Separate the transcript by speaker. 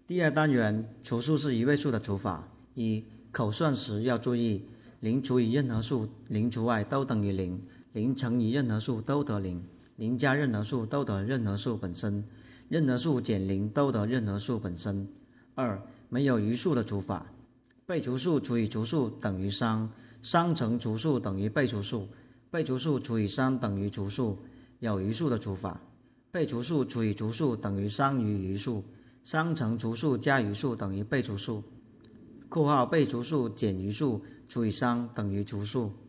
Speaker 1: 第二单元除数是一位数的除法。一、口算时要注意，零除以任何数，零除外都等于零，零乘以任何数都得零，零加任何数都得任何数本身，任何数减零都得任何数本身。二、没有余数的除法。被除数除以除数等于商，商乘除数等于被除数，被除数除以商等于除数。有余数的除法。被除数除以除数等于商余余数，商乘除数加余数等于被除数。括号被除数减余数除以商等于除数。